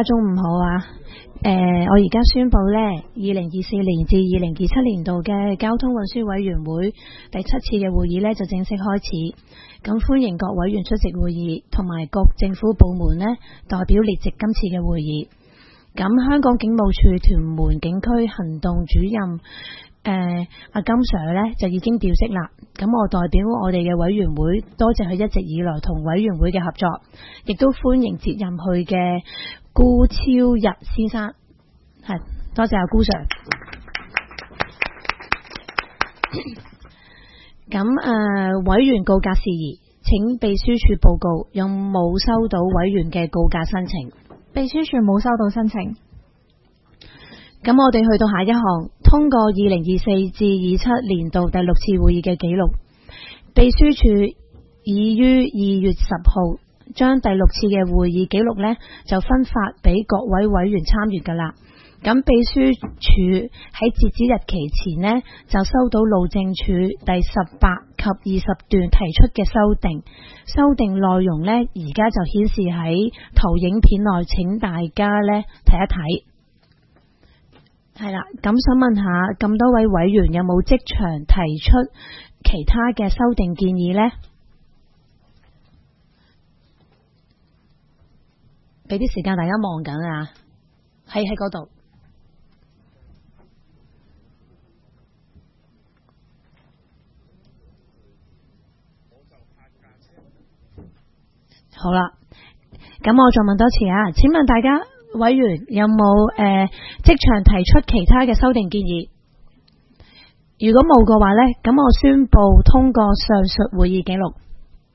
家中午好啊！我而家宣布呢，2024年至2027年度嘅交通運輸委員會第7次嘅會議呢就正式開始。咁歡迎各委員出席會議，同埋各政府部門呢代表列席今次嘅會議。咁香港警務處屯門警區行動主任阿金 Sir 呢就已經調職啦。咁我代表我哋嘅委員會多謝佢一直以來同委員會嘅合作，亦都歡迎接任佢嘅顧超日先生，係多謝阿顧 Sir。咁委員告假事宜，請秘書處報告有冇收到委員嘅告假申請？ 秘書處冇收到申請。 咁我哋去到下一項，通過2024至27年度第6次會議嘅記錄。秘書處已於2月10號將第6次嘅會議記錄呢就分發俾各位委員參閱㗎啦。咁秘書處喺截止日期前呢就收到路政署第18及20段提出嘅修訂內容呢而家就顯示喺投影片內，請大家呢睇一睇。係啦，咁想問下咁多位委員有冇即場提出其他嘅修訂建議呢？俾啲時間大家望緊啊，喺嗰度。好啦，咁我再問多次啊，請問大家委員有冇即場提出其他嘅修訂建議？如果冇嘅話呢，咁我宣布通過上述會議記錄。